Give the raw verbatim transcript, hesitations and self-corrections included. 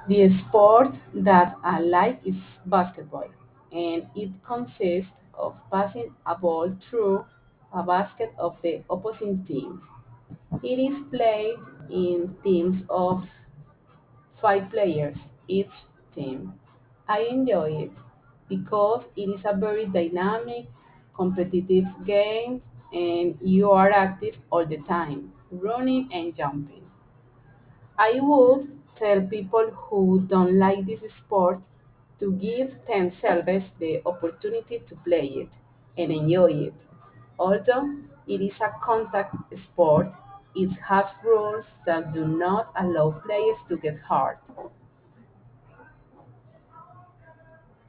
The sport that I like is basketball, and it consists of passing a ball through a basket of the opposing team. It is played in teams of five players each team. I enjoy it because it is a very dynamic, competitive game and you are active all the time, running and jumping. I would tell people who don't like this sport to give themselves the opportunity to play it and enjoy it. Although it is a contact sport, it has rules that do not allow players to get hurt.